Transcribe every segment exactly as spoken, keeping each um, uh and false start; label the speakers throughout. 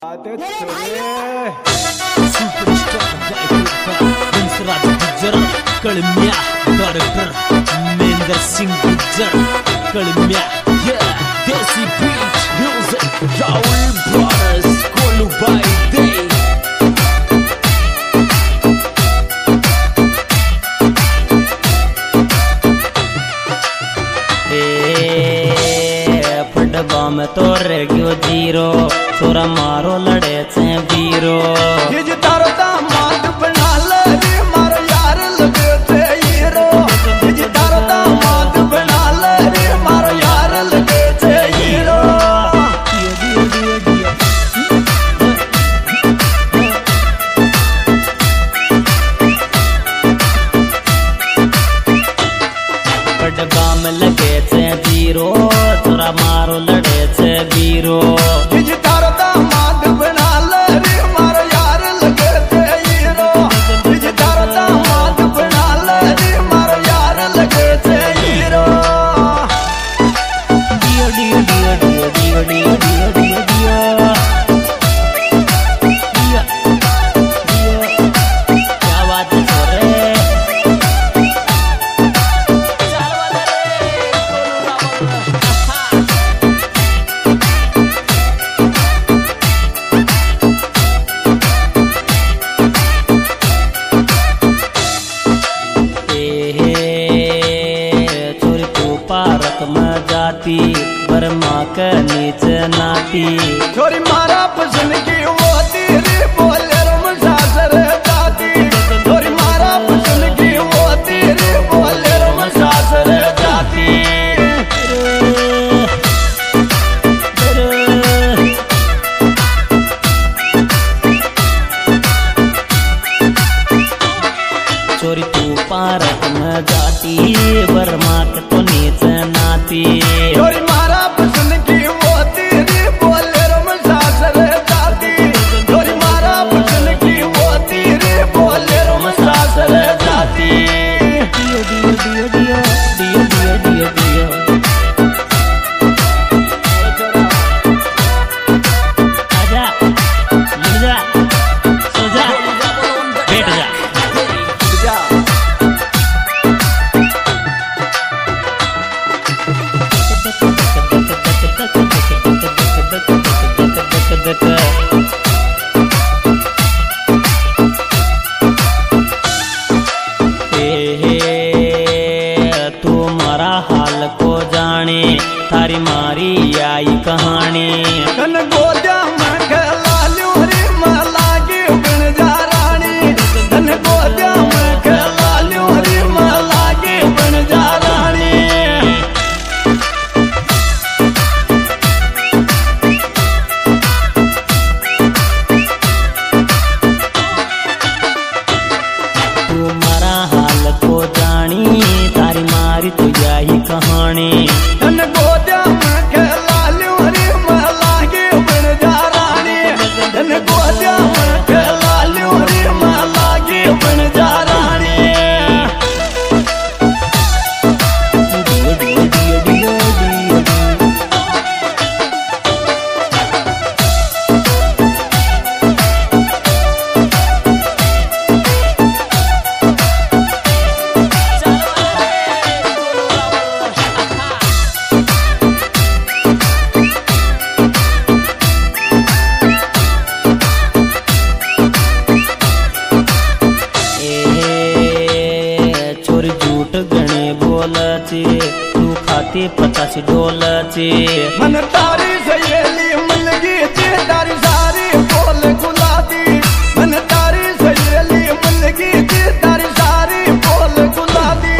Speaker 1: कलम्या doctor Mahendra Singh Gujjar कलम्या देसी बीच म्यूजिक राहुल ब्रदर्स कोलू बाई दे फटबा में तो रह गयो जीरो छोरा मारो लड़े से वीरो
Speaker 2: ये तारो दामाद बना ले रे मारो यार लगे थे हीरो ये तारो दामाद बना ले रे मारो यार लगे थे हीरो
Speaker 1: फटबा में लगे थे जीरो छोरा मारो लड़े से वीरो
Speaker 2: ये तारो दामाद बना ले रे मारो यार लगे थे हीरो ये तारो दामाद बना ले रे मारो यार लगे थे हीरो
Speaker 1: डियो डियो डियो डियो डियो डियो डियो डियो डियो क्या बात है छोरे जाती बर्मा के नीचे नाती
Speaker 2: छोरी मारा पसंद की वो तेरी बोले रम सासर जाती छोरी मारा पसंद की वो तेरी बोले रम सासर जाती
Speaker 1: छोरी तू पार्क में जाती बर्मा के तो नीचे नाती
Speaker 2: छोरी मारा पसंद की वो तेरी बोले रम सासर जाती छोरी मारा पसंद की वो तेरी बोले रम सासर जाती
Speaker 1: डियो डियो डियो डियो डियो डियो डियो आजा मिल जा सो जा बैठ जा तुम्हारा हाल को जाने थारी मारी आई कहानी
Speaker 2: कन गोद्या में खेला ल्यूरी मला की बन जा रानी कन गोद्या में खेला ल्यूरी मला की बन जा रानी
Speaker 1: तुम्हारा हाल को जानी तारी मारी तो यही कहानी
Speaker 2: कन गोद्या में खेला ल्यूरी मला की बन जा रानी कन गोद्या में खेला ल्यूरी मला की बन जा रानी
Speaker 1: डियो डियो डियो डियो डियो छोरी झूठ गणे बोलचे तू खाती पचासी डोलचे
Speaker 2: मन तारी सहेली मिलगी थी तारी सारी बोल गुलाबी मन तारी सहेली मिलगी थी तारी सारी बोल गुलाबी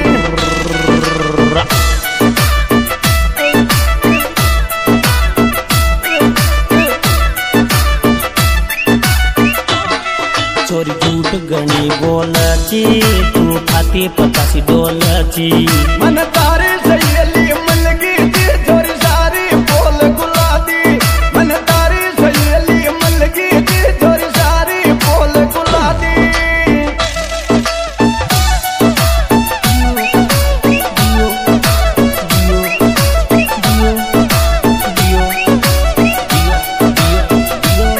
Speaker 1: छोरी झूठ गणी बोलची तू खाती पचासी डोलची
Speaker 2: मन तारी सहेली मिलगी थी छोरी सारी बोल गुलाबी मन तारी सहेली मिलगी थी छोरी सारी बोल गुलाबी
Speaker 1: डियो डियो डियो डियो डियो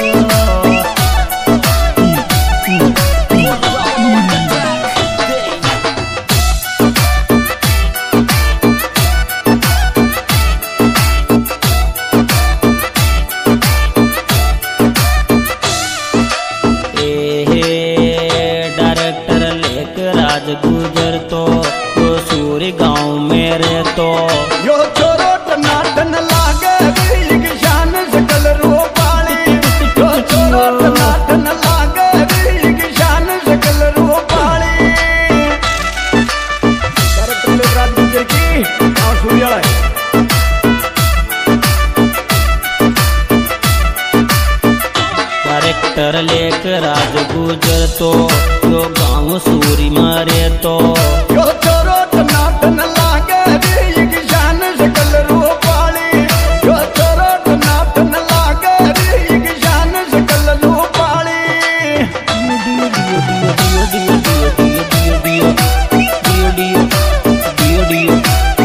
Speaker 1: गुजर तो यो सूरी गांव में रहतो
Speaker 2: यो छोरो टनाटन लागे वीर की शान सकल रूपाली यो छोरो टनाटन लागे वीर की शान सकल रूपाली कैरेक्टर ले राज गुजर की गांव सूर्याला
Speaker 1: कैरेक्टर लेकर राज गुजर तो यो गांव सूरी मारे तो
Speaker 2: यो छोरो टनाटन लागे वीर की शान सकल रूपाली यो छोरो टनाटन लागे वीर की शान सकल रूपाली
Speaker 1: दियो दियो दियो दियो दियो दियो दियो दियो दियो दियो दियो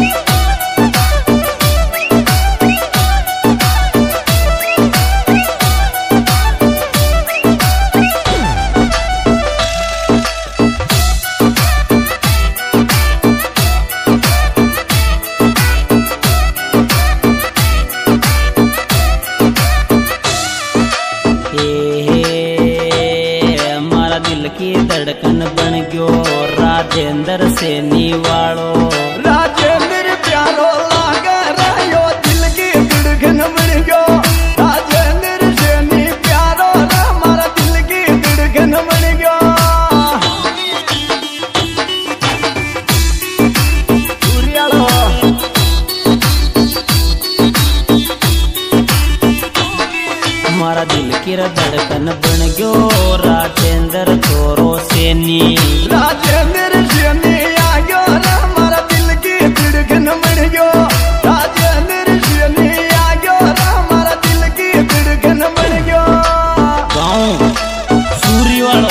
Speaker 1: की धड़कन बन गयो राजेंद्र सैनी वालो
Speaker 2: राजेंद्र प्यारो लागे रहो दिल की धड़कन बन गयो राजेंद्र सैनी प्यारो हमारा दिल की धड़कन बन गयो सूर्यालो
Speaker 1: हमारा दिल की धड़कन बन गयो राजेंद्र छोरो सैनी
Speaker 2: राजेंद्र सैनी आ गयो हमारा दिल की धड़कन बन गयो राजेंद्र सैनी आ गयो हमारा दिल की धड़कन बन गयो
Speaker 1: गाँव सूरी वालो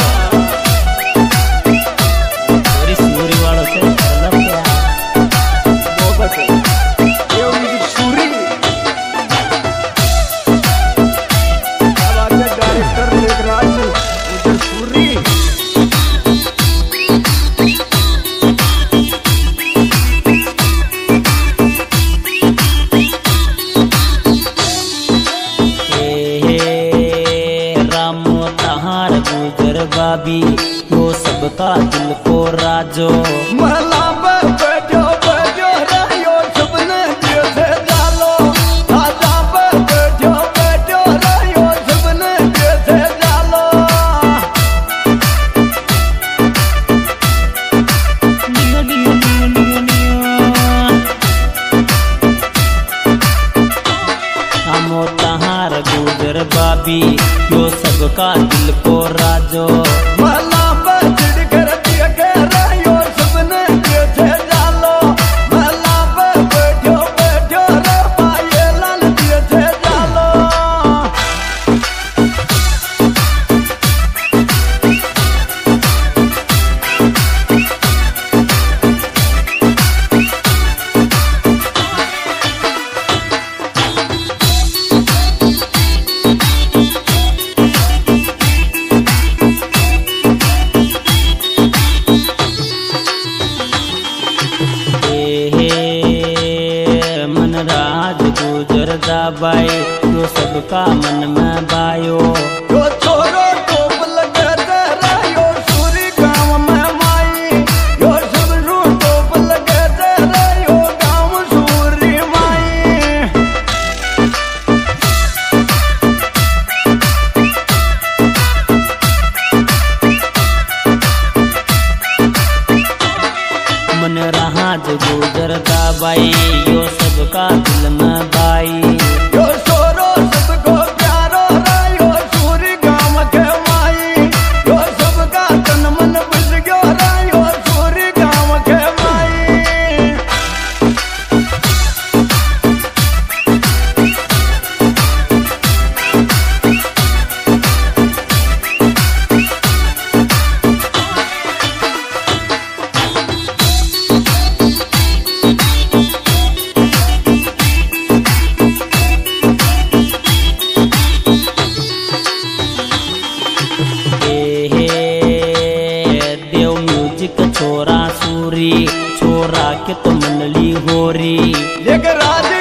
Speaker 1: सूरी सूरी वालो से मतलब क्या
Speaker 2: बहुत है ये म्यूजिक सूरी अब आगे डायरेक्टर लेखराज उधर सूरी
Speaker 1: गुजर बाबी वो सबका दिल को राजो
Speaker 2: महला पर बैठो बैठो रहो सबने जैसे डालो राजा पर बैठो बैठो रहो सबने जैसे डालो
Speaker 1: दियो दियो दियो दियो दियो हमो तहार गुजर बाबी यो सबका दिल को राजो
Speaker 2: महला पर चिड़ कर दिया कर रहो सबने जैसे डालो महला पर बैठो बैठो रहो ये लाल जैसे डालो
Speaker 1: राज गुजर दाबाई यो सबका मन में बायो
Speaker 2: यो छोरो टोप लगे रहो सूरी गांव में माई यो सब रू टोप लगे रहो गांव सूरी माई
Speaker 1: मन राज गुजर दाबाई यो सबका दिल में बाई
Speaker 2: यो छोरो सबको प्यारो रहो सूरी गांव के माई यो सबका तन मन बुझ गयो रहो सूरी गांव के माई
Speaker 1: छोरा सूरी छोरा के तो मनली होरी
Speaker 2: एक राज